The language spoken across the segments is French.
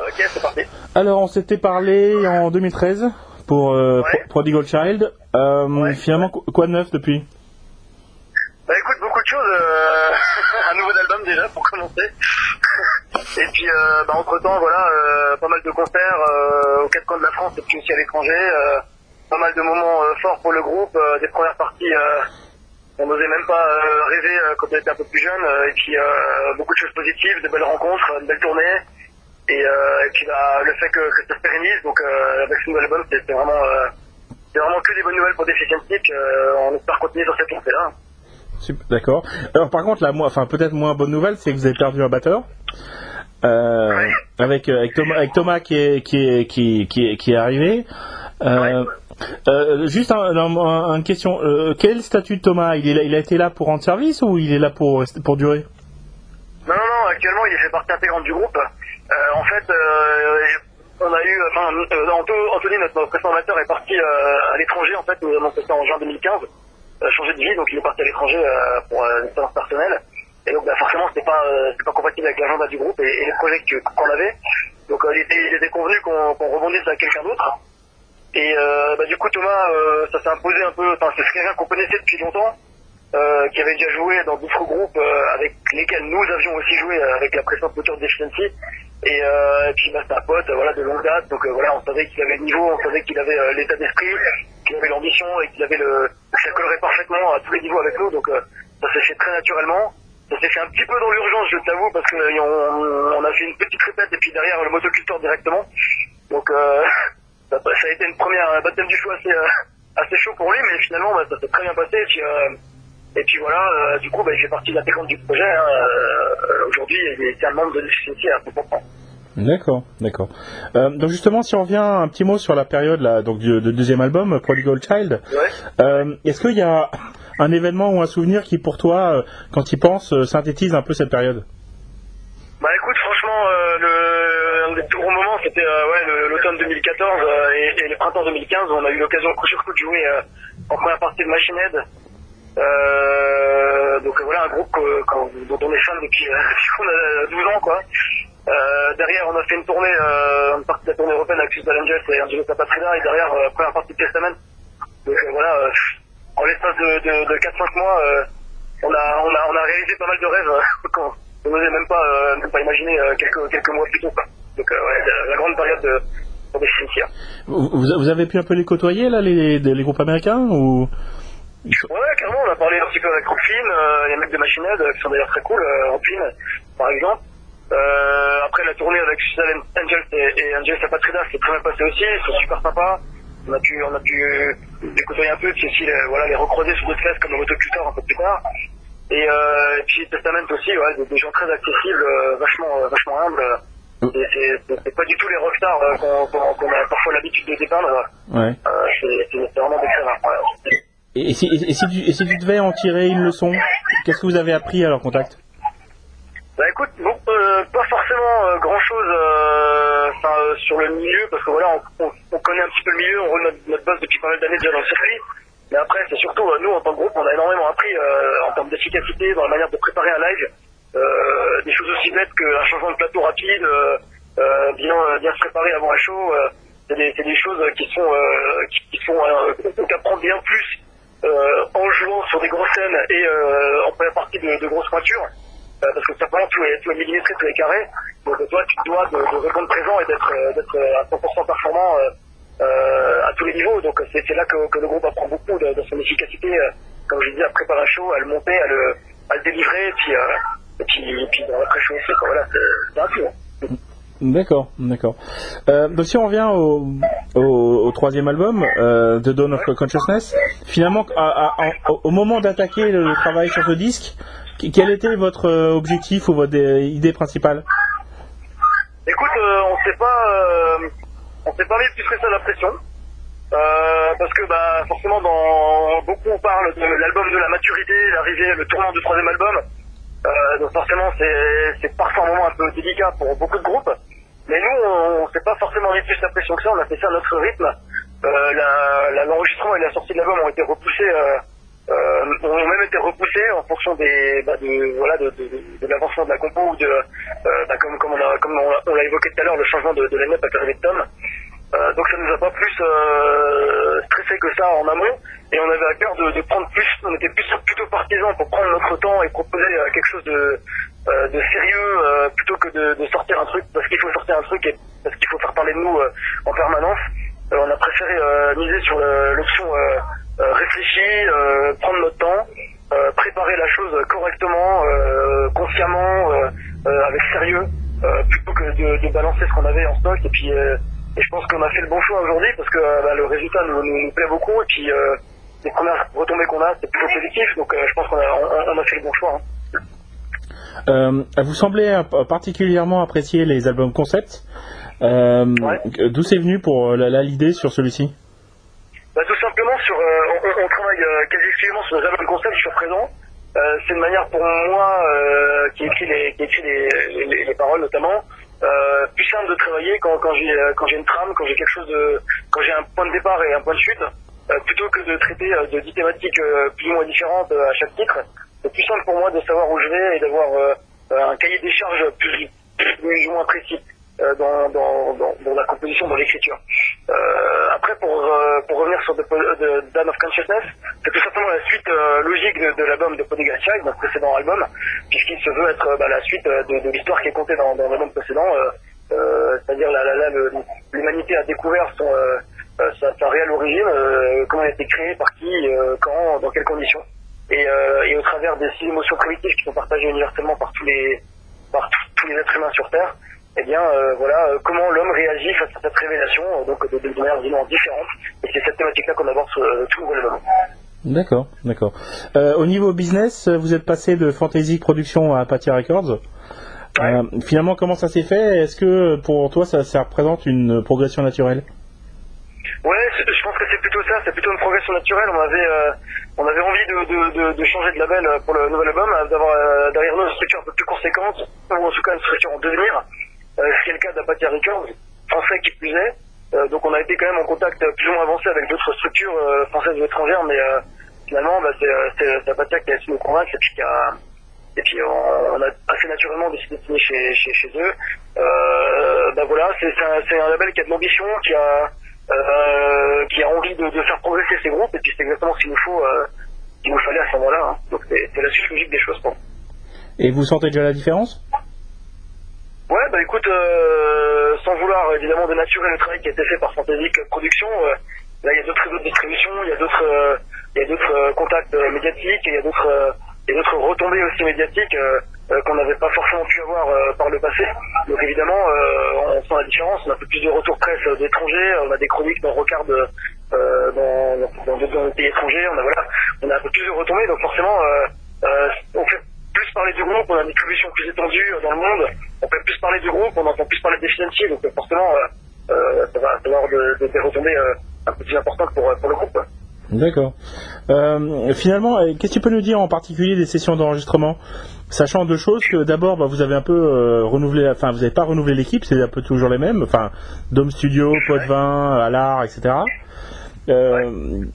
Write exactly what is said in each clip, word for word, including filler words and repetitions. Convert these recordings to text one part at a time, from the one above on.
Ok, c'est parti. Alors, on s'était parlé en deux mille treize pour euh, Ouais. Pro- Prodigal Child. Euh, Ouais. Finalement, qu- quoi de neuf depuis? Bah écoute, beaucoup de choses. Euh, un nouveau album déjà pour commencer. Et puis euh, bah, entre temps voilà, euh, pas mal de concerts euh, aux quatre coins de la France et puis aussi à l'étranger. Euh, pas mal de moments euh, forts pour le groupe, euh, des premières parties euh, on n'osait même pas euh, rêver euh, quand on était un peu plus jeune. Euh, et puis euh, beaucoup de choses positives, de belles rencontres, une belle tournée. Et, euh, et puis bah, le fait que, que ça se pérennise, donc euh, avec ce nouvel album, c'est c'est vraiment, euh, c'est vraiment que des bonnes nouvelles pour Deficiency. Euh, on espère continuer sur cette lancée-là. Super, d'accord. Alors, par contre, la, moi, enfin, peut-être moins bonne nouvelle, c'est que vous avez perdu un batteur. Euh, Ouais. avec, euh, avec Thomas, avec Thomas qui est, qui est, qui, qui est, qui est arrivé. Euh, euh, juste un, un, un- une question. Euh, quel est le statut de Thomas? Il est là, il a été là pour rendre service ou il est là pour, pour durer? Non, non, non, actuellement il fait partie intégrante du groupe. Euh, en fait, euh, on a eu, enfin, euh, Anto- Anthony, notre précédent batteur, est parti euh, à l'étranger, en fait, nous avons fait ça en juin deux mille quinze, euh, changé de vie, donc il est parti à l'étranger euh, pour euh, une expérience personnelle. Et donc bah, forcément c'était pas, euh, c'était pas compatible avec l'agenda du groupe et, et les projets que- qu'on avait. Donc euh, il, était, il était convenu qu'on qu'on rebondisse avec quelqu'un d'autre. Et euh, bah, du coup Thomas, euh, ça s'est imposé un peu, enfin c'est quelqu'un qu'on connaissait depuis longtemps. Euh, qui avait déjà joué dans d'autres groupes euh, avec lesquels nous avions aussi joué euh, avec la précédente mouture de Deficiency. Et, euh, et puis bah, c'est un pote euh, voilà, de longue date, donc euh, voilà, on savait qu'il avait le niveau, on savait qu'il avait euh, l'état d'esprit, qu'il avait l'ambition et qu'il avait le, que ça collerait parfaitement à tous les niveaux avec nous, donc euh, ça s'est fait très naturellement. Ça s'est fait un petit peu dans l'urgence, je t'avoue, parce qu'on on, on a fait une petite répète et puis derrière le motoculteur directement. Donc euh, ça, ça a été une première baptême du feu assez, euh, assez chaud pour lui, mais finalement bah, ça s'est très bien passé. Et puis, euh, Et puis voilà, euh, du coup, bah, il fait partie de l'intégrante du projet. Hein, euh, Aujourd'hui, il est un membre de Deficiency à cent pour cent. D'accord, d'accord. Euh, donc justement, si on revient un petit mot sur la période là, donc du, du deuxième album, Prodigal Child, Ouais. euh, est-ce qu'il y a un événement ou un souvenir qui, pour toi, euh, quand tu y penses, euh, synthétise un peu cette période? Bah écoute, franchement, euh, le, un des plus gros moments, c'était euh, ouais, le- l'automne deux mille quatorze euh, et, et le printemps deux mille quinze, où on a eu l'occasion coup sur coup de jouer euh, en première partie de Machine Head. Euh, donc euh, voilà, un groupe que- qu'on- dont on est fan depuis, euh, depuis qu'on a douze ans, quoi. Euh, derrière, on a fait une tournée, euh, une partie de la tournée européenne avec Suicidal Angels et Angelo Patrida, et derrière, euh, première partie de Testament. Donc euh, voilà, euh, en l'espace de, de, de quatre cinq mois, euh, on, a, on, a, on a réalisé pas mal de rêves euh, qu'on on n'osait même pas, euh, même pas imaginer euh, quelques, quelques mois plus tôt, quoi. Donc euh, ouais, la, la grande période de, pour des cimetières. Vous, vous avez pu un peu les côtoyer, là, les, les groupes américains ou... Ouais, carrément, on a parlé un petit peu avec Rockfin, euh, les mecs de Machine Head, euh, qui sont d'ailleurs très cool, euh, Rockfin, par exemple. Euh, après la tournée avec Suicidal Angels et, et Angels Patrida, c'est très bien passé aussi, ils sont super sympas. On a pu, on a pu les côtoyer un peu, puis aussi les, voilà, les recroiser sur d'autres fesses comme le motoculteur un peu plus tard. Et, euh, et puis Testament aussi, ouais, des, des gens très accessibles, euh, vachement, euh, vachement humbles. Et c'est, c'est, c'est pas du tout les rockstars euh, qu'on, qu'on, qu'on a parfois l'habitude de dépeindre. Ouais. Euh, c'est, c'est, c'est vraiment des très rares. Ouais. Et, et, si, et, si tu, et si tu devais en tirer une leçon, qu'est-ce que vous avez appris à leur contact? Bah écoute, bon, euh, pas forcément euh, grand chose euh, euh, sur le milieu, parce que voilà, on, on, on connaît un petit peu le milieu, on roule notre, notre boss depuis pas mal d'années déjà dans le circuit. Mais après, c'est surtout, euh, nous en tant que groupe, on a énormément appris euh, en termes d'efficacité, dans la manière de préparer un live. Euh, des choses aussi bêtes qu'un changement de plateau rapide, euh, euh, bien, euh, bien se préparer avant un show. Euh, c'est, des, c'est des choses qui sont, euh, qui, qui sont euh, qu'on apprend bien plus euh, en jouant sur des grosses scènes et euh, en première partie de, de grosses pointures. Euh, parce que simplement tout est, tout est millimétré, tout est carré. Donc toi, tu te dois de, de répondre présent et d'être, euh, d'être à cent pour cent performant euh, euh, à tous les niveaux. Donc c'est, c'est là que, que le groupe apprend beaucoup de, de son efficacité, euh, comme je disais, à préparer un show, à le monter, à le, à le délivrer, et puis, euh, et puis, et puis dans l'après-show aussi. Quoi. Voilà, c'est, c'est un tout. Hein. D'accord, d'accord. Euh, donc si on revient au, au, au troisième album, euh, The Dawn of Consciousness, finalement, à, à, à, au moment d'attaquer le, le travail sur ce disque, quel était votre objectif ou votre idée principale? Écoute, euh, on s'est pas, euh, on s'est pas mis plus que ça la pression, euh, parce que bah forcément dans beaucoup on parle de l'album de la maturité, l'arrivée, le tournant du troisième album. Euh, donc forcément c'est, c'est parfois un moment un peu délicat pour beaucoup de groupes. Mais nous, on, on s'est pas forcément mis plus la pression que ça, on a fait ça à notre rythme. Euh, la, la, l'enregistrement et la sortie de l'album ont été repoussés euh, euh, ont même été repoussés en fonction des, bah, de, voilà, de, de, de l'avancement de la compo ou de, euh, bah, comme, comme on a, comme on l'a, on l'a évoqué tout à l'heure, le changement de, de line-up avec l'arrivée de Tom. Euh, donc ça nous a pas plus euh, stressé que ça en amont, et on avait à cœur de, de prendre plus, on était plus plutôt partisans pour prendre notre temps et proposer euh, quelque chose de, euh, de sérieux euh, plutôt que de, de sortir un truc parce qu'il faut sortir un truc et parce qu'il faut faire parler de nous euh, en permanence. Euh, on a préféré euh, miser sur le, l'option euh, euh, réfléchie, euh, prendre notre temps, euh, préparer la chose correctement, euh, consciemment, euh, euh, avec sérieux, euh, plutôt que de, de balancer ce qu'on avait en stock. Et puis euh, et je pense qu'on a fait le bon choix aujourd'hui parce que bah, le résultat nous, nous, nous plaît beaucoup, et puis euh, les premières retombées qu'on a, c'est plutôt positif, donc euh, je pense qu'on a, on, on a fait le bon choix. Hein. Euh, vous semblez particulièrement apprécier les albums concept. Euh, ouais. D'où c'est venu pour la, la l'idée sur celui-ci? Bah, tout simplement sur, euh, on, on travaille euh, quasi exclusivement sur les albums concept jusqu'à présent. Euh, c'est une manière pour moi euh, qui écrit les, qui écrit les, les, les paroles notamment. Euh, plus simple de travailler quand, quand j'ai quand j'ai une trame, quand j'ai quelque chose de, quand j'ai un point de départ et un point de chute, euh, plutôt que de traiter euh, de dix thématiques euh, plus ou moins différentes euh, à chaque titre. C'est plus simple pour moi de savoir où je vais et d'avoir euh, un cahier des charges plus, plus ou moins précis euh, dans, dans, dans, dans la composition, dans l'écriture. Euh, après, pour, euh, pour revenir sur The, The Dawn of Consciousness, c'est tout simplement la suite euh, logique de, de l'album de Prodigal Child, notre précédent album, puisqu'il se veut être bah, la suite de, de l'histoire qui est contée dans, dans l'album précédent, euh, euh, c'est-à-dire la, la, la, le, l'humanité a découvert son, euh, sa, sa réelle origine, euh, comment elle a été créée, par qui, euh, quand, dans quelles conditions. Et, euh, et au travers des six émotions primitives qui sont partagées universellement par tous les, par tous, tous les êtres humains sur Terre, eh bien, euh, voilà, euh, comment l'homme réagit face à cette révélation, euh, donc de, de, de manière évidemment différente. Et c'est cette thématique-là qu'on aborde sur euh, tout le nouvel album. D'accord, d'accord. Euh, au niveau business, vous êtes passé de Fantasy Production à Apathia Records. Ouais. Euh, finalement, comment ça s'est fait? Est-ce que pour toi, ça, ça représente une progression naturelle? Ouais, je pense que c'est plutôt ça, c'est plutôt une progression naturelle. On avait, euh, on avait envie de, de, de, de changer de label pour le nouvel album, d'avoir euh, derrière nous une structure un peu plus conséquente, ou en tout cas une structure en devenir. Euh, c'est le cas d'Apathia Records, français qui plus est. Euh, donc on a été quand même en contact plus ou moins avancé avec d'autres structures euh, françaises ou étrangères, mais euh, finalement, bah, c'est, c'est, c'est Apathia qui a su nous convaincre, et puis, qui a, et puis on, on a assez naturellement décidé de signer chez, chez, chez eux. Euh, bah voilà, c'est, c'est, un, c'est un label qui a de l'ambition, qui a Euh, qui a envie de, de faire progresser ses groupes, et puis c'est exactement ce qu'il nous faut, euh, ce qu'il nous fallait à ce moment-là. Hein. Donc c'est, c'est la suite logique des choses. Bon. Et vous sentez déjà la différence? Ouais, bah écoute, euh, sans vouloir évidemment dénaturer le travail qui a été fait par Fantasy Production, euh, là il y a d'autres réseaux de distribution, il y a d'autres, euh, il y a d'autres euh, contacts euh, médiatiques, et il y a d'autres, euh, il y a d'autres retombées aussi médiatiques euh, euh, qu'on n'avait pas forcément pu avoir euh, par le passé. Donc évidemment, euh, on sent la différence. On a un peu plus de retours presse euh, d'étrangers, on a des chroniques dans Rocard euh, dans, dans, dans, dans des pays étrangers, on a voilà, on a un peu plus de retombées. Donc forcément, euh, euh, on fait plus parler du groupe, on a une distribution plus étendue euh, dans le monde, on fait plus parler du groupe, on entend plus parler des financiers. Donc euh, forcément, euh, euh, ça va avoir de, de, des retombées euh, un peu plus importantes pour, pour le groupe. Quoi. D'accord. Euh, finalement, qu'est-ce que tu peux nous dire en particulier des sessions d'enregistrement, sachant deux choses, que d'abord bah, vous avez un peu euh, renouvelé, enfin vous n'avez pas renouvelé l'équipe, c'est un peu toujours les mêmes, enfin Dome Studio, Potvin, Allard, et cetera. Euh,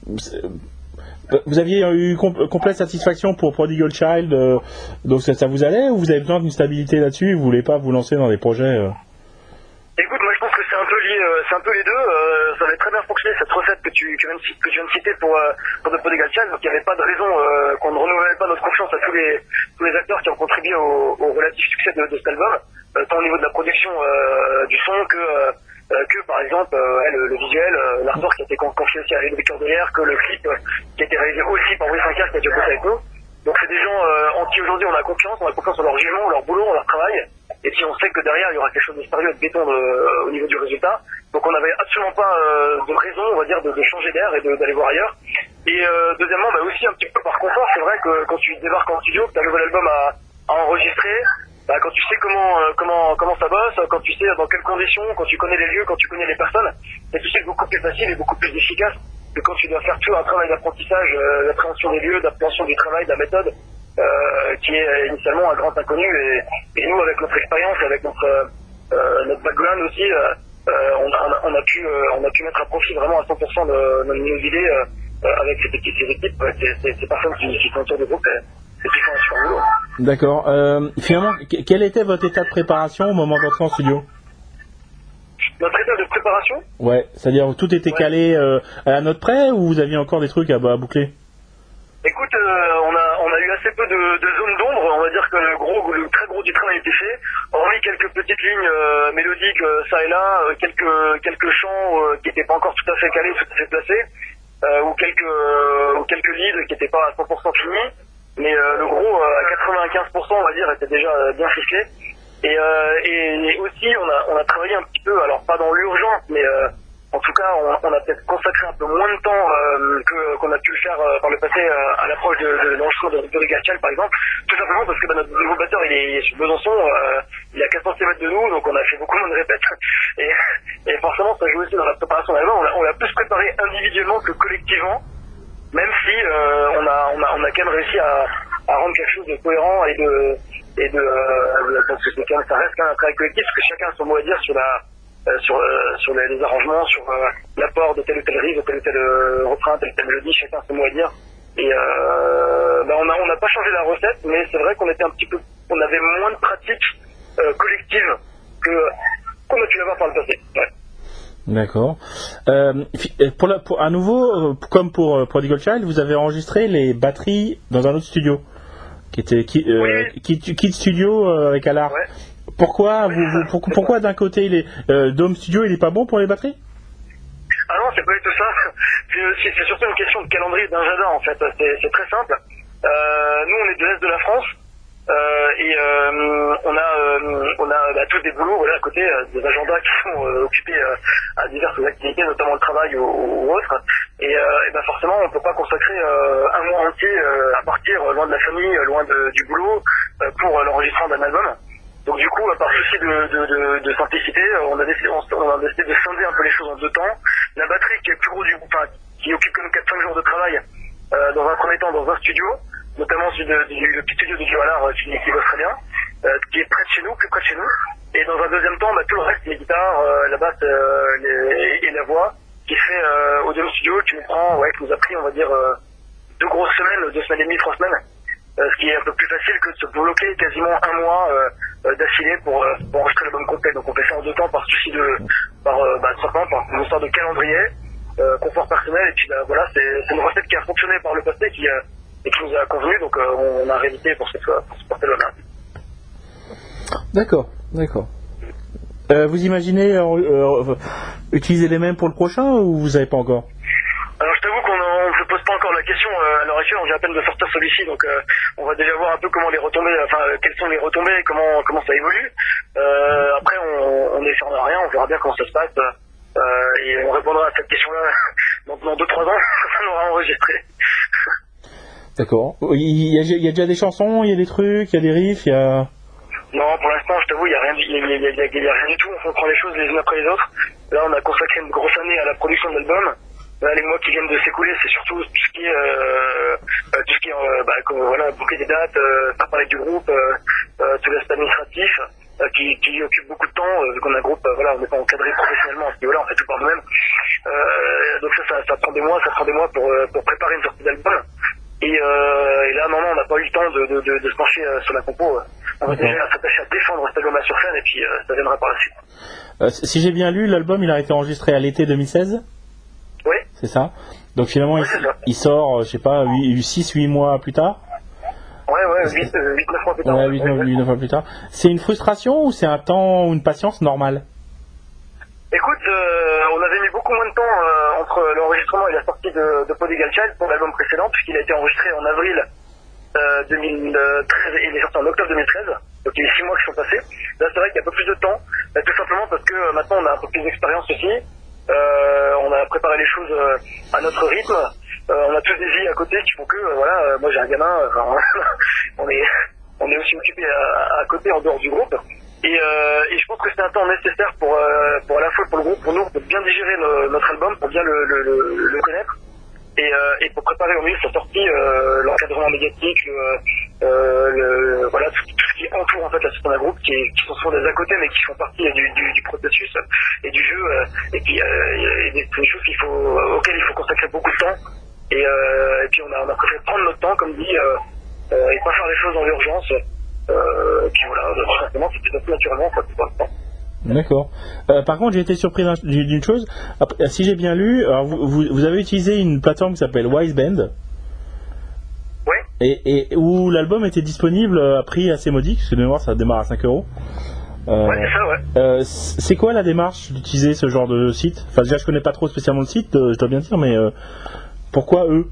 vous aviez eu com- complète satisfaction pour Prodigal Child, euh, donc ça, ça vous allait, ou vous avez besoin d'une stabilité là-dessus, et vous voulez pas vous lancer dans des projets euh... Écoute, moi je pense que c'est un peu lié, euh, c'est un peu les deux. Euh, ça avait très bien fonctionné cette recette que tu, que, même, que tu viens de citer pour euh, pour The Prodigal Child, donc il n'y avait pas de raison euh, qu'on ne renouvelle pas notre confiance à tous les tous les acteurs qui ont contribué au, au relatif succès de, de cet album, euh, tant au niveau de la production euh, du son que euh, que par exemple euh, le, le visuel, euh, l'artwork qui a été confié aussi à Ludovic Cordelière, que le clip euh, qui a été réalisé aussi par Brice Sinclair qui a déjà bossé avec nous. Donc c'est des gens euh, en qui aujourd'hui on a confiance, on a confiance en leur jugement, leur boulot, en leur travail. Et puis on sait que derrière il y aura quelque chose de sérieux et de béton de, euh, au niveau du résultat. Donc on n'avait absolument pas euh, de raison, on va dire, de, de changer d'air et de, d'aller voir ailleurs. Et euh, deuxièmement, bah, aussi un petit peu par confort, c'est vrai que quand tu débarques en studio, que tu as un nouvel album à, à enregistrer, bah, quand tu sais comment euh, comment comment ça bosse, quand tu sais dans quelles conditions, quand tu connais les lieux, quand tu connais les personnes, c'est tout de suite beaucoup plus facile et beaucoup plus efficace que quand tu dois faire tout un travail d'apprentissage, euh, d'appréhension des lieux, d'appréhension du travail, de la méthode. Euh, qui est initialement un grand inconnu, et, et nous avec notre expérience, avec notre euh, notre background aussi, euh, on, a, on a pu euh, on a pu mettre à profit vraiment à cent pour cent de, de nos idées euh, avec ces, petites, ces équipes, avec ces, ces, ces personnes qui, qui sont autour du groupe, et qui font un super boulot. D'accord. Euh, finalement, quel était votre état de préparation au moment d'entrer en studio? Notre état de préparation? Ouais, c'est-à-dire tout était ouais. calé euh, à la note près ou vous aviez encore des trucs à, à boucler? Écoute, euh, on, a, on a eu assez peu de, de zones d'ombre, on va dire que le, gros, le très gros du travail a été fait, hormis quelques petites lignes euh, mélodiques euh, ça et là, euh, quelques, quelques chants euh, qui n'étaient pas encore tout à fait calés, tout à fait placés, euh, ou, quelques, euh, ou quelques leads qui n'étaient pas à cent pour cent finis, mais euh, le gros euh, à quatre-vingt-quinze pour cent on va dire était déjà euh, bien ficelé. Et, euh, et aussi on a, on a travaillé un petit peu, alors pas dans l'urgence, mais euh, en tout cas on, on a peut-être consacré un peu moins de temps euh, que, qu'on a pu le faire euh, par le passé euh, à l'approche de, de l'enregistrement de, de Rigal par exemple, tout simplement parce que bah, notre nouveau batteur il est sur Besançon, euh, il est à quatre cents kilomètres de nous, donc on a fait beaucoup moins de répètes, et, et forcément ça joue aussi dans la préparation de l'album, on l'a, on l'a plus préparé individuellement que collectivement, même si euh, on, a, on, a, on a quand même réussi à, à rendre quelque chose de cohérent et de... et de euh, parce que c'est quand même, ça reste quand même un travail collectif parce que chacun a son mot à dire sur la euh, sur euh, sur les, les arrangements, sur euh, l'apport de tel ou tel riff, de tel ou tel euh, refrain, telle ou telle mélodie, chacun a son mot à dire. Et euh, ben on a on n'a pas changé la recette, mais c'est vrai qu'on était un petit peu, on avait moins de pratiques euh, collectives que qu'on a pu l'avoir par le passé. Ouais. D'accord. Euh, pour, la, pour à nouveau, comme pour Prodigal Child, vous avez enregistré les batteries dans un autre studio. Qui était qui, euh, oui. Kid, Kid Studio euh, avec Alar. Ouais. Pourquoi, oui, vous, vous, pour, pourquoi d'un côté il est, euh, Dome Studio il est pas bon pour les batteries? Ah non, c'est pas du tout ça. C'est, c'est surtout une question de calendrier d'un jardin en fait. C'est, c'est très simple. Euh, nous on est de l'est de la France euh, et euh, on a euh, on a bah, tous des boulots voilà à côté, euh, des agendas qui sont euh, occupés euh, à diverses activités, notamment le travail ou, ou autre. Et, euh, et ben forcément, on peut pas consacrer euh, un mois entier euh, à partir euh, loin de la famille, loin de, du boulot, euh, pour euh, l'enregistrement d'un album. Donc du coup, par souci de, de, de, de simplicité, on a, décidé, on a décidé de scinder un peu les choses en deux temps. La batterie qui est plus gros du groupe, enfin, qui occupe comme quatre cinq jours de travail, euh, dans un premier temps dans un studio, notamment celui de, du, le petit studio de Joalar, qui, qui bosse très bien, euh, qui est près de chez nous, plus près de chez nous. Et dans un deuxième temps, bah, tout le reste, les guitares, euh, la basse euh, les, et la voix, qui est fait euh, au Dome Studio, qui nous prend, ouais, qui nous a pris, on va dire, euh, deux grosses semaines, deux semaines et demie, trois semaines, euh, ce qui est un peu plus facile que de se bloquer quasiment un mois euh, euh, d'affilée pour, euh, pour enregistrer l'album complet. Donc on fait ça en deux temps par souci de, par, euh, bah, simplement par une histoire de calendrier, euh, confort personnel, et puis bah, voilà, c'est, c'est une recette qui a fonctionné par le passé, qui, euh, et qui nous a convenu, donc euh, on a réédité pour cette fois, pour supporter l'honneur. D'accord, d'accord. Euh, vous imaginez euh, euh, utiliser les mêmes pour le prochain ou vous savez pas encore? Alors je t'avoue qu'on ne se pose pas encore la question euh, à l'heure actuelle, on vient à peine de sortir celui-ci, donc euh, on va déjà voir un peu comment les retombées, enfin euh, quelles sont les retombées, comment comment ça évolue. Euh, après on n'est ferme à rien, on verra bien comment ça se passe euh, et on répondra à cette question-là dans, dans deux trois ans quand on aura enregistré. D'accord. Il y, a, il y a déjà des chansons, il y a des trucs, il y a des riffs, il y a... Non, pour l'instant, je t'avoue, il n'y a, a, a, a rien du tout. On prend les choses les unes après les autres. Là, on a consacré une grosse année à la production de l'album. Là, les mois qui viennent de s'écouler, c'est surtout tout ce qui est, euh, tout ce qui est, euh, bah, comme, voilà, boucler des dates, euh, faire parler du groupe, euh, euh, tout l'aspect administratif, euh, qui, qui occupe beaucoup de temps, euh, vu qu'on a un groupe, euh, voilà, on n'est pas encadré professionnellement, à ce niveau-là, on fait tout par nous-mêmes. Euh, donc ça, ça, ça prend des mois, ça prend des mois pour, euh, pour préparer une sortie d'album. Et, euh, et là, non, non, on n'a pas eu le temps de, de, de, de se pencher euh, sur la compo. On va okay. déjà s'attacher à défendre cet album sur scène et puis euh, ça viendra par la suite. Euh, si j'ai bien lu, l'album il a été enregistré à l'été deux mille seize. Oui. C'est ça. Donc finalement, oui, il, il sort, je sais pas, six huit mois plus tard. Ouais, ouais, huit neuf mois plus tard. Ouais, huit neuf mois plus tard. C'est une frustration ou c'est un temps ou une patience normale? Écoute, euh, on avait mis beaucoup moins de temps euh, entre l'enregistrement et la sortie de, de Prodigal Child pour l'album précédent, puisqu'il a été enregistré en avril euh, deux mille treize et il est sorti en octobre deux mille treize, donc il y a six mois qui sont passés. Là, c'est vrai qu'il y a un peu plus de temps, euh, tout simplement parce que euh, maintenant on a un peu plus d'expérience aussi, euh, on a préparé les choses euh, à notre rythme, euh, on a tous des vies à côté qui font que, euh, voilà, euh, moi j'ai un gamin, euh, on est on est aussi occupé à, à côté en dehors du groupe. Et, euh, et je pense que c'est un temps nécessaire pour, euh, pour à la fois pour le groupe, pour nous, pour bien digérer le, notre album, pour bien le, le, le, le connaître, et, euh, et pour préparer au mieux sa sortie, euh, l'encadrement médiatique, le, euh, le, voilà, tout, tout ce qui entoure en fait la sortie d'un groupe, qui, est, qui sont souvent des à côté, mais qui font partie du, du, du processus et du jeu, euh, et puis euh, et des, des choses qu'il faut, auxquelles il faut consacrer beaucoup de temps. Et, euh, et puis on a, on a préféré prendre notre temps, comme dit, euh, euh, et pas faire les choses dans l'urgence. Euh, et puis voilà, tout simplement, c'était tout naturellement, quoi, tout le temps. D'accord. Euh, par contre, j'ai été surpris d'une chose. Après, si j'ai bien lu, alors vous, vous, vous avez utilisé une plateforme qui s'appelle Wiseband. Ouais. Et, et où l'album était disponible à prix assez modique, parce que de mémoire ça démarre à cinq euros. Euh, ouais, c'est ça, ouais. Euh, c'est quoi la démarche d'utiliser ce genre de site? Enfin, déjà, je connais pas trop spécialement le site, euh, je dois bien dire, mais euh, pourquoi eux?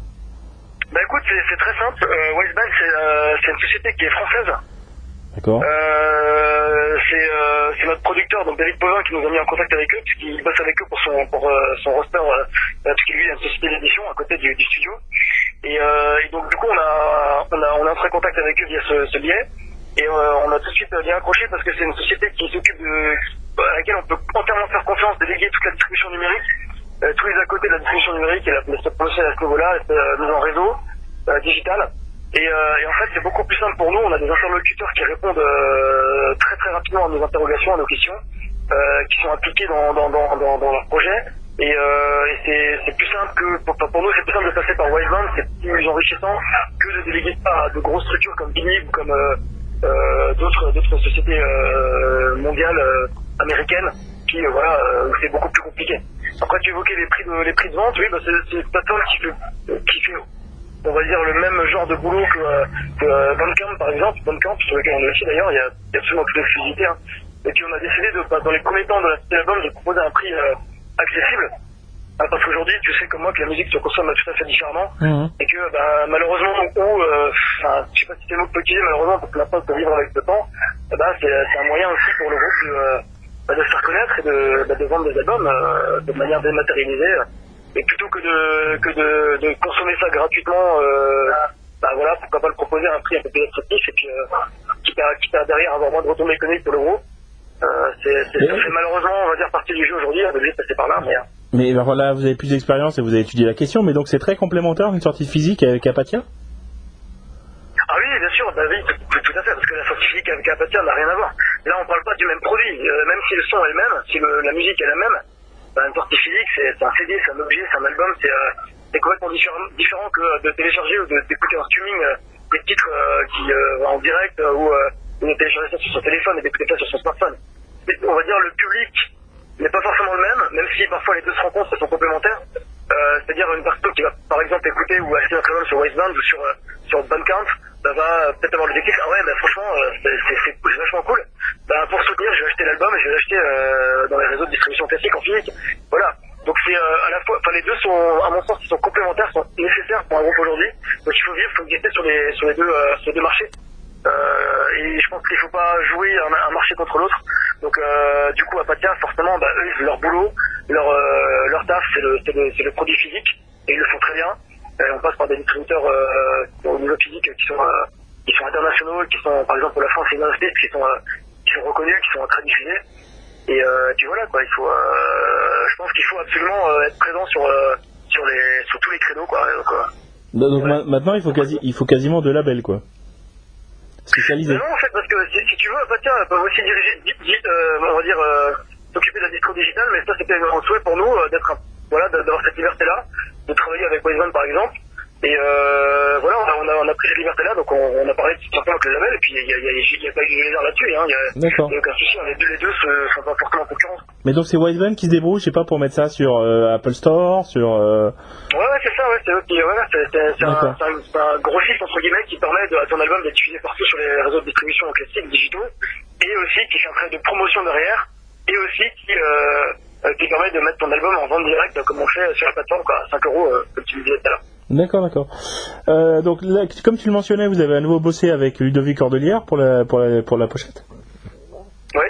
Bah écoute, c'est, c'est très simple. Euh, Wiseband, c'est, euh, c'est une société qui est française. D'accord. Euh, c'est, euh, c'est notre producteur, donc David Pauvin, qui nous a mis en contact avec eux, puisqu'il bosse avec eux pour son, pour, euh, son roster, euh, parce qu'il lui a une société d'édition à côté du, du studio. Et, euh, et donc du coup, on a, on a, on a entré en contact avec eux via ce, ce biais. Et euh, on a tout de suite bien accroché parce que c'est une société qui s'occupe de, à laquelle on peut entièrement faire confiance, déléguer toute la distribution numérique, euh, tous les à côté de la distribution numérique et la, la promotion à ce niveau-là, la mise en réseau, euh, digital. Et, euh, et en fait, c'est beaucoup plus simple pour nous. On a des interlocuteurs qui répondent euh, très très rapidement à nos interrogations, à nos questions, euh, qui sont impliqués dans, dans, dans, dans, dans leur projet. Et, euh, et c'est, c'est plus simple que pour, pour nous, c'est plus simple de passer par Wiseband, c'est plus enrichissant que de déléguer ça à de grosses structures comme Bini ou comme euh, euh, d'autres d'autres sociétés euh, mondiales euh, américaines qui euh, voilà euh, où c'est beaucoup plus compliqué. Après, tu évoquais les prix de les prix de vente, oui, bah, c'est, c'est une plateforme qui fait qui fait on va dire le même genre de boulot que, que euh, Bandcamp par exemple, Bandcamp sur lequel on est aussi d'ailleurs, il y a, il y a absolument toute l'exclusivité. Hein. Et puis on a décidé de, bah, dans les premiers temps de l'album, de proposer un prix euh, accessible. Hein, parce qu'aujourd'hui, tu sais comme moi que la musique se consomme tout à fait différemment. Mmh. Et que bah, malheureusement, ou, euh, je sais pas si c'est le mot que peut utiliser, malheureusement, pour que la France peut vivre avec le temps, bah, c'est, c'est un moyen aussi pour le groupe de, euh, bah, de se faire connaître et de, bah, de vendre des albums euh, de manière dématérialisée. Et plutôt que de que de, de consommer ça gratuitement, euh, bah voilà, pourquoi pas le proposer à un prix un peu plus attractif et puis euh, quitte, à, quitte à derrière avoir moins de retombées économiques pour le groupe. Euh, c'est, c'est, ça fait malheureusement, on va dire, partie du jeu aujourd'hui, on est obligé de passer par là. Mais, mais ben voilà, vous avez plus d'expérience et vous avez étudié la question, mais donc c'est très complémentaire une sortie physique avec Apatia? Ah oui, bien sûr, bah oui, tout, tout à fait, parce que la sortie physique avec Apatia n'a rien à voir. Là, on parle pas du même produit, euh, même si le son est le même, si le, la musique est la même. Une sortie physique, c'est, c'est un C D, c'est un objet, c'est un album, c'est, euh, c'est complètement différent, différent que de télécharger ou de, d'écouter en streaming euh, des titres euh, qui euh, en direct euh, ou euh, de télécharger ça sur son téléphone et d'écouter ça sur son smartphone. Mais, on va dire le public n'est pas forcément le même, même si parfois les deux se rencontrent et sont complémentaires. Euh, c'est-à-dire une personne qui va par exemple écouter ou acheter notre album sur Wiseband ou sur, euh, sur Bandcamp, bah, va peut-être avoir le déclic, ah ouais, bah, franchement, euh, c'est, c'est, c'est, c'est vachement cool. Bah, pour soutenir, je vais acheter l'album et je vais l'acheter euh, dans les réseaux de distribution classique en physique. Voilà. Donc c'est euh, à la fois, enfin les deux sont, à mon sens, ils sont complémentaires, sont nécessaires pour un groupe aujourd'hui. Donc il faut vivre, il faut guetter sur les sur les deux euh, sur les deux marchés. Euh, et je pense qu'il faut pas jouer un, un marché contre l'autre. Donc euh, du coup, Apatia, forcément, bah, eux, leur boulot, leur euh, leur taf, c'est le c'est le c'est le produit physique et ils le font très bien. Et on passe par des distributeurs euh, au niveau physique qui sont euh, qui sont internationaux, qui sont par exemple pour la France et l'Université, qui sont euh, qui sont reconnus, qui sont très diffusés. Et euh, puis voilà quoi, il faut, euh, je pense qu'il faut absolument euh, être présent sur euh, sur les sur tous les créneaux quoi. Donc, euh, donc ouais. ma- maintenant il faut quasi il faut quasiment deux labels quoi. Spécialisés. Non en fait parce que si, si tu veux, Apatia peuvent aussi diriger, di, di, euh, on va dire euh, s'occuper de la distro digitale, mais ça c'était un souhait pour nous euh, d'être un, voilà d'avoir cette liberté là, de travailler avec Wiseband par exemple. Et euh, voilà, on a, on, a, on a pris cette liberté-là, donc on, on a parlé tout simplement avec le label, et puis il n'y a, y a, y a pas eu de lézard là-dessus, hein, il n'y a, a aucun souci, les deux, les deux ne sont pas forcément en concurrence. Mais donc c'est Wiseband qui se débrouille, je sais pas, pour mettre ça sur euh, Apple Store, sur... Euh... Ouais, ouais, c'est ça, ouais, c'est eux qui... Ouais, c'est, c'est, c'est, un, c'est, un, c'est un gros chiffre, entre guillemets, qui permet de, à ton album d'être diffusé partout sur les réseaux de distribution classiques, digitaux, et aussi qui fait un trait de promotion derrière, et aussi qui... Euh, qui permet de mettre ton album en vente directe, comme on fait sur la plateforme, quoi, à cinq euros, euh, comme tu me disais tout à l'heure. D'accord, d'accord. Euh, donc là, comme tu le mentionnais, vous avez à nouveau bossé avec Ludovic Cordelière pour la pour la pour la pochette. Oui.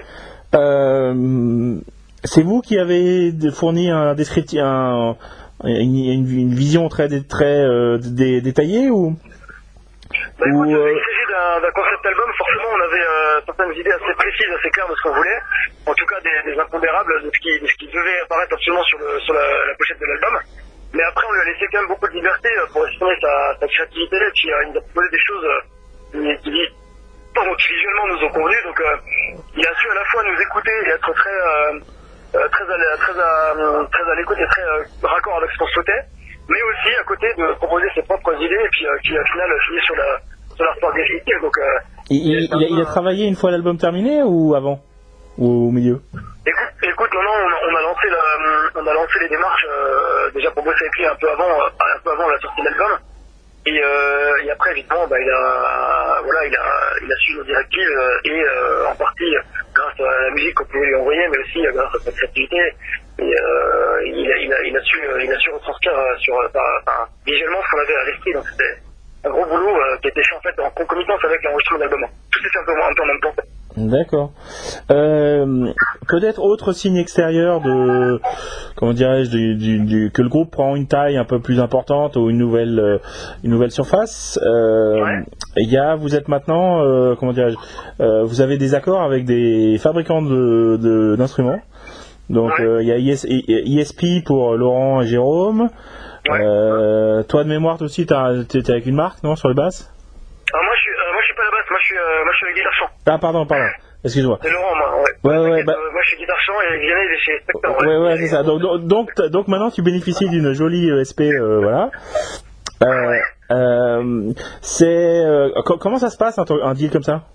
Euh, c'est vous qui avez fourni un descriptif, un, une, une, une vision très très euh, dé, détaillée ou? Bah écoute, ou euh... il s'agit d'un, d'un concept album. Forcément, on avait euh, certaines idées assez précises, assez claires de ce qu'on voulait. En tout cas, des, des impondérables de ce qui de ce qui devait apparaître absolument sur le sur la, la pochette de l'album. Mais après, on lui a laissé quand même beaucoup de liberté pour exprimer sa, sa créativité, et puis euh, il nous a proposé des choses euh, qui, qui, pardon, qui visuellement nous ont convenu. Donc, euh, il a su à la fois nous écouter et être très, euh, très, à, très, à, très à l'écoute et très euh, raccord avec ce qu'on souhaitait. mais aussi à côté de proposer ses propres idées et puis euh, qui au final finit sur la sur la report définitive. Donc, euh, il, il, il, a, il a travaillé une fois l'album terminé ou avant? Ou au milieu? Écoute, écoute, non, non, on a, on a lancé la, on a lancé les démarches euh, déjà pour bosser avec lui un peu avant, un peu avant la sortie de l'album. Et, euh, et après, évidemment, bah, il a, voilà, il a, il a suivi nos directives et euh, en partie grâce à la musique qu'on pouvait lui envoyer, mais aussi grâce à sa créativité. Et euh, il, a, il, a, il a su, il a su retranscrire sur, par, par, visuellement ce qu'on avait à l'esprit. Donc c'était un gros boulot euh, qui était fait en fait en concomitance avec l'enregistrement de l'album. Tout s'est fait un peu, un peu en même temps. D'accord. Euh, peut-être autre signe extérieur de, comment dirais-je, du, du, du, que le groupe prend une taille un peu plus importante ou une nouvelle, euh, une nouvelle surface. Euh, ouais. Il y a, vous êtes maintenant, euh, comment dirais-je, euh, vous avez des accords avec des fabricants de, de, d'instruments. Donc ouais. euh, il y a I S, I S P pour Laurent et Jérôme. Ouais. Euh, toi de mémoire aussi, t'es, t'es avec une marque, non, sur les basses? Ah, moi je suis, euh, moi je suis pas à la basse, moi je suis, euh, moi je suis avec guitare chant. Ah pardon, pardon. Excuse-moi. C'est Laurent, moi. Ouais. Ouais, ouais. Bah... Euh, moi je suis guitare chant et Vianney il est chez Spector. Ouais, ouais, ouais c'est ça. Donc, donc, donc maintenant tu bénéficies d'une jolie E S P, euh, voilà. Euh, ouais. euh, c'est euh, comment ça se passe un, un deal comme ça?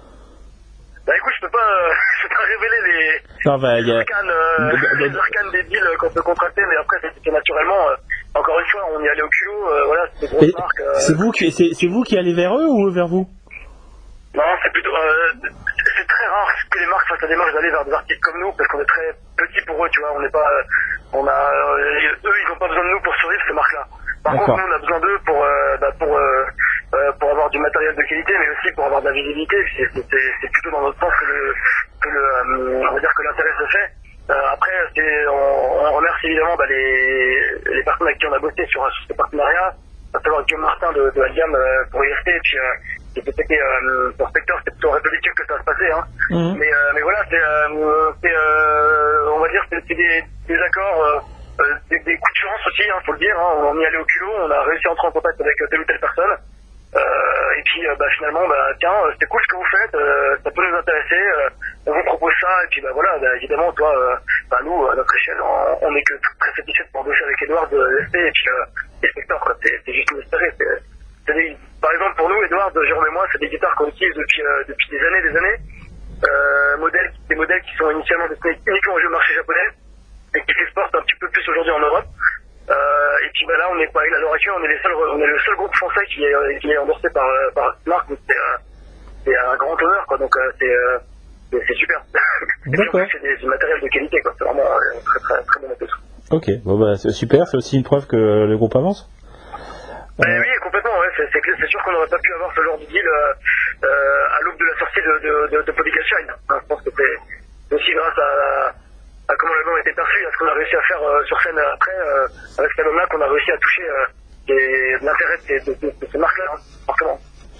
Bah écoute, je peux pas, euh, je peux pas révéler les, non, bah, les, a... arcanes, euh, les arcanes des deals qu'on peut contracter, mais après c'est naturellement. Euh, encore une fois, on y allait au culot, euh, voilà, c'est des grosses marques. Euh... C'est vous qui, c'est, c'est vous qui allez vers eux ou eux vers vous? Non, c'est plutôt, euh, c'est très rare que les marques fassent la démarche d'aller vers des artistes comme nous, parce qu'on est très petits pour eux, tu vois, on n'est pas, on a, euh, eux, ils n'ont pas besoin de nous pour survivre, ces marques-là. Par D'accord. contre, nous, on a besoin d'eux pour, euh, bah, pour, euh, euh, pour avoir du matériel de qualité, mais aussi pour avoir de la visibilité. C'est, c'est, c'est plutôt dans notre sens que le, que le, euh, on va dire que l'intérêt se fait. Euh, après, c'est, on, on remercie évidemment bah, les, les personnes avec qui on a bossé sur, sur ce partenariat, à savoir Guillaume Martin de, de Aldiam euh, pour I S T, et puis euh, c'était euh, pour Spector, c'était plutôt républicain que ça se passait. Hein. Mmh. Mais, euh, mais voilà, c'est, euh, c'est euh, on va dire, c'est, c'est des, des accords, euh, des, des coups de chance aussi, hein, faut le dire. Hein. On y allait au culot, on a réussi à entrer en contact avec telle ou telle personne. Euh, et puis euh, bah, finalement, bah, tiens, c'était cool ce que vous faites, euh, ça peut nous intéresser, euh, on vous propose ça, et puis bah voilà, bah, évidemment, toi, euh, bah, nous, à notre échelle, on, on est que très satisfait de pouvoir bosser avec Edouard de l'E S P et puis euh, et Spector, quoi, c'est, c'est juste inespéré. C'est, c'est des, par exemple, pour nous, Edouard, Jérôme et moi, c'est des guitares qu'on utilise depuis, euh, depuis des années des années, euh, modèles, des modèles qui sont initialement destinés uniquement au jeu marché japonais, et qui s'exportent un petit peu plus aujourd'hui en Europe. Euh, et puis bah là on est pas à l'heure actuelle on est les seuls on est le seul groupe français qui est qui est endorsé par par Marc, donc c'est, euh, c'est un grand honneur quoi, donc euh, c'est, euh, c'est c'est super. Et puis en plus c'est des, du matériel de qualité quoi, c'est vraiment euh, très très très bon atout. Ok, bon bah c'est super, c'est aussi une preuve que le groupe avance. Euh... Ben oui, complètement, ouais, c'est, c'est, c'est sûr qu'on n'aurait pas pu avoir ce genre de deal euh, euh, à l'aube de la sortie de de, de, de Public Shine. Hein, je pense que c'est aussi grâce à à comment l'album a été perçu, à ce qu'on a réussi à faire euh, sur scène après, euh, avec cet album-là, qu'on a réussi à toucher euh, des, l'intérêt de ces, de, de, de ces marques-là, hein, forcément.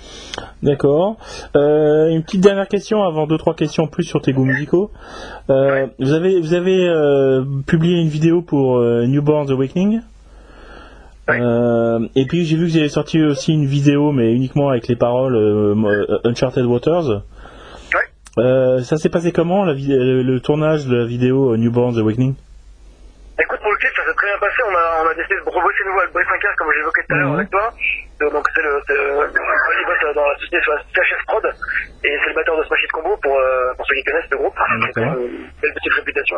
D'accord. Euh, une petite dernière question avant deux trois questions plus sur tes goûts musicaux. Euh, ouais. Vous avez vous avez euh, publié une vidéo pour euh, Newborn's Awakening. Ouais. Euh, et puis j'ai vu que vous avez sorti aussi une vidéo, mais uniquement avec les paroles euh, Uncharted Waters. Euh, ça s'est passé comment la vid- le, le tournage de la vidéo Newborn's Awakening? Écoute, pour le clip, ça s'est très bien passé. On a, on a décidé de rebosser nouveau avec Brice Sinclair, comme j'évoquais tout à l'heure mmh. avec toi. Donc c'est le, c'est, il bosse dans la société sur la C H S Prod et c'est le batteur de Smash Hit Combo pour euh, pour ceux qui connaissent le groupe. Mmh. C'est une belle petite réputation.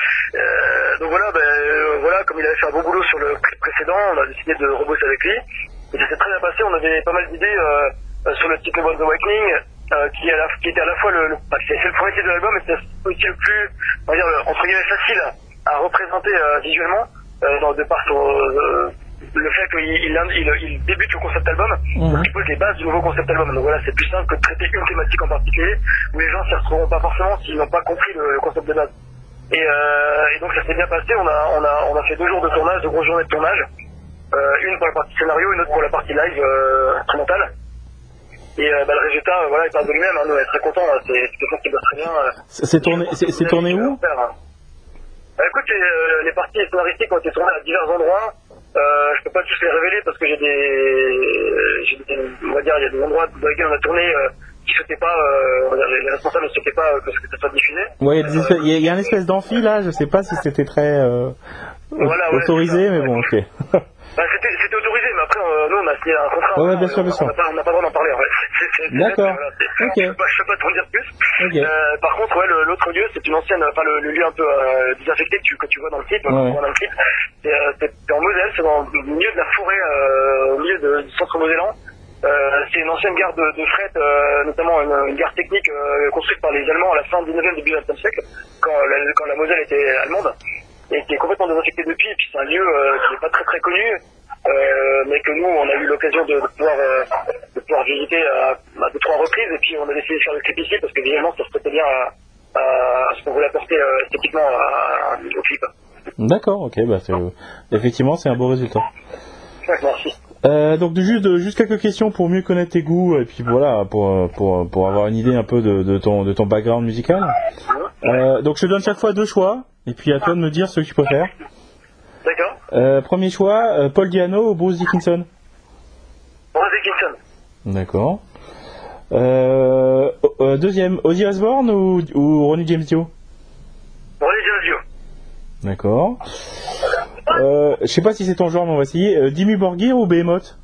Euh, donc voilà, ben euh, voilà, comme il avait fait un bon boulot sur le clip précédent, on a décidé de rebosser avec lui. Et ça s'est très bien passé. On avait pas mal d'idées euh, sur le titre Newborn's Awakening. Euh, qui, à la, qui était à la fois le, le bah, c'est, c'est le premier titre de l'album, mais c'est aussi le plus, on va dire, le, entre guillemets, facile à représenter euh, visuellement, euh, dans, de par son, euh, le fait qu'il il, il, il débute le concept album, mmh. donc il pose les bases du nouveau concept album. Donc voilà, c'est plus simple que de traiter une thématique en particulier, où les gens s'y retrouveront pas forcément s'ils n'ont pas compris le, le concept de base. Et, euh, et donc ça s'est bien passé, on a, on a, on a fait deux jours de tournage, deux grosses journées de tournage, euh, une pour la partie scénario, une autre pour la partie live euh, instrumentale. Et euh, bah, le résultat, euh, voilà, il parle de lui-même, hein, nous on est très contents, hein, c'est, c'est quelque chose qui bosse très bien. Euh, c'est, c'est, tourné, c'est, c'est tourné où faire, hein. Bah, écoute, euh, les parties scénaristiques ont été tournées à divers endroits, euh, je peux pas tous les révéler parce que j'ai des, j'ai des on va dire, il y a des endroits dans lesquels on a tourné euh, qui souhaitaient pas, euh, on va dire, les responsables ne souhaitaient pas euh, que ça soit diffusé. Ouais, il y, euh, y, y a une espèce d'amphi là, je sais pas si c'était très euh, voilà, autorisé, ouais, mais bon, ok. Bah, c'était, c'était autorisé, mais après, euh, nous, on a signé un contrat. Ouais, ouais, bien euh, sûr, bien sûr. On n'a pas, on n'a pas le droit d'en parler, en fait. C'est, c'est, c'est D'accord. net, voilà. Ok. Je peux pas, je peux pas t'en dire plus. Ok. Euh, par contre, ouais, le, l'autre lieu, c'est une ancienne, enfin, le, le lieu un peu euh, désaffecté que tu, que tu vois dans le clip, Ouais. dans le clip. C'est, euh, c'est, c'est en Moselle, c'est dans le milieu de la forêt, euh, au milieu de, du centre mosellan. Euh, c'est une ancienne gare de, de fret, euh, notamment une, une gare technique euh, construite par les Allemands à la fin du dix-neuvième, début du vingtième siècle, quand la, quand la Moselle était allemande, et qui est complètement désaffecté depuis. Et puis c'est un lieu euh, qui n'est pas très très connu, euh, mais que nous on a eu l'occasion de, de pouvoir euh, de pouvoir visiter à, à deux trois reprises. Et puis on a décidé de faire le clip ici parce que visuellement ça se prêtait bien à, à, à ce qu'on voulait apporter euh, esthétiquement à, à, au clip. D'accord, ok, bah c'est, euh, effectivement c'est un beau résultat. Ouais, merci. Euh, donc de juste, de, juste quelques questions pour mieux connaître tes goûts et puis voilà pour pour pour avoir une idée un peu de, de ton de ton background musical. Euh, donc je te donne chaque fois deux choix et puis à toi de me dire ce que tu préfères. D'accord. Euh, premier choix, euh, Paul Di'Anno ou Bruce Dickinson. Bruce Dickinson. D'accord. Euh, euh, deuxième, Ozzy Osbourne ou, ou Ronnie James Dio. Ronnie James Dio. D'accord. Euh, je sais pas si c'est ton genre, mais on va essayer. Euh, Dimmu Borgir ou Behemoth.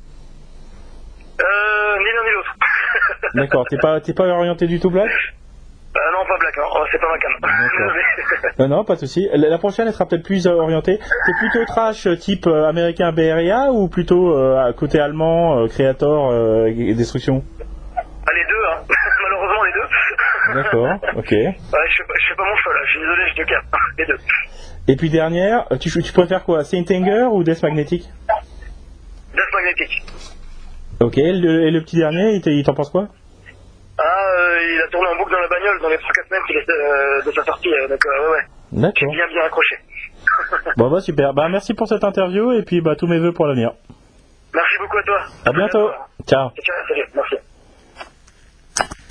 Euh, ni l'un ni l'autre. D'accord. T'es pas, t'es pas orienté du tout black. Euh, non, pas black, non. Oh, c'est pas ma cam. D'accord. Non, non, pas de souci. La, la prochaine elle sera peut-être plus euh, orientée. T'es plutôt trash euh, type euh, américain Bay Area ou plutôt euh, côté allemand, euh, Creator euh, et Destruction. Ah, les deux, hein. Malheureusement, les deux. D'accord, ok. Ouais, je fais pas, je fais pas mon choix, là. Je suis désolé, je te capte. Les deux. Et puis dernière, tu, tu préfères quoi, Saint Anger ou Death Magnetic? Death Magnetic. Ok, et le, et le petit dernier, il, il t'en pense quoi? Ah, euh, il a tourné en boucle dans la bagnole dans les trois quatre semaines qu'il est euh, de sa sortie, euh, donc euh, ouais, ouais. D'accord. J'ai bien bien accroché. Bon bah super, bah merci pour cette interview et puis bah tous mes vœux pour l'avenir. Merci beaucoup à toi. À bientôt. Ciao. Ciao, salut, merci.